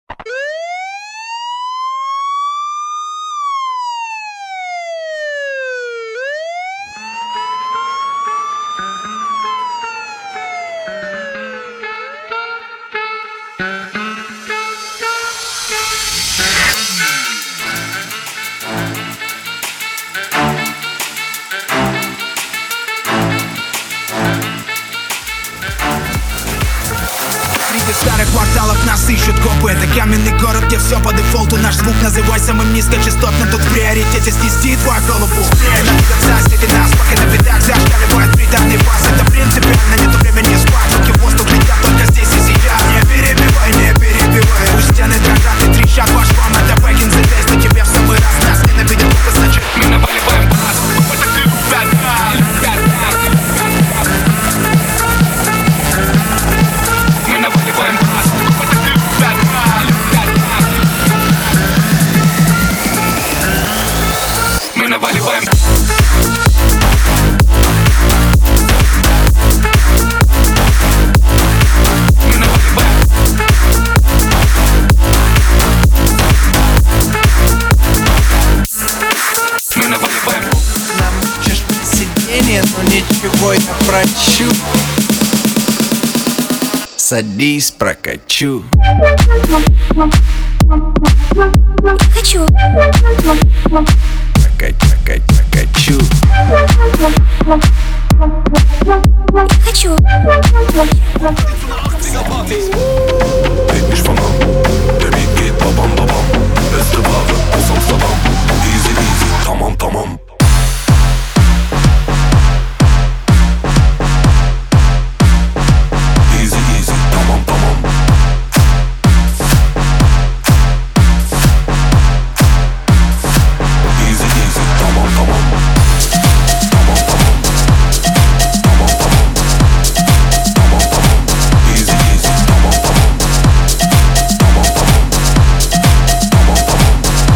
Среди старых кварталов нас ищут копы. Это каменный город, где все по дефолту. Наш звук называй самым низкочастотным. Тут в приоритете снести твою голову. Навигация среди нас, пока на видах зашкаливает британный бас. Это принципиально, нету времени спать. Руки в воздух летят только здесь и сейчас. Не перебивай, не перебивай. Пусть стены дрожат и трещат ваш вам. Это back in the days, но тебе в самый раз. Нас ненавидят, только значит мы наваливаем бас. Мы наваливаем. Нам чешет сиденье, но ничего я прочу. Садись, прокачу. Хочу. Прокачу. Хочу. Bitmiş falan Baby git babam babam Beste bağlı olsam sabam Easy easy tamam tamam Easy easy tamam tamam Easy easy tamam tamam Tamam tamam Tamam tamam Tamam tamam Easy easy tamam tamam Tamam tamam Tamam tamam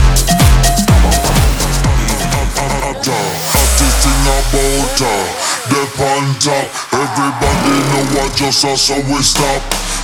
Hottest thing about her, the on top. Everybody know what just us, so we stop.